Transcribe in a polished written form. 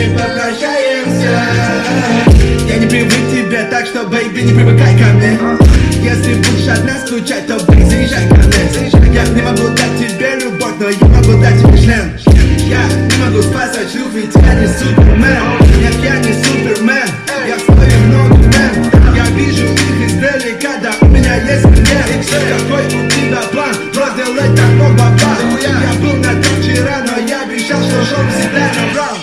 мы попрощаемся. Я не привык к тебе, так что, бэйби, не привыкай ко мне. Если будешь одна скучать, то бэй, заезжай ко мне. Я не могу дать тебе любовь, но я могу дать тебе член. Я не могу спасать любви, ведь я не супермен. Нет, я не супермен, я стою много мен. Я вижу их издалека, да у меня есть клиент. Какой у тебя план, сделать так много бабла. Я был на том вчера, но я обещал, что шоу всегда набрал.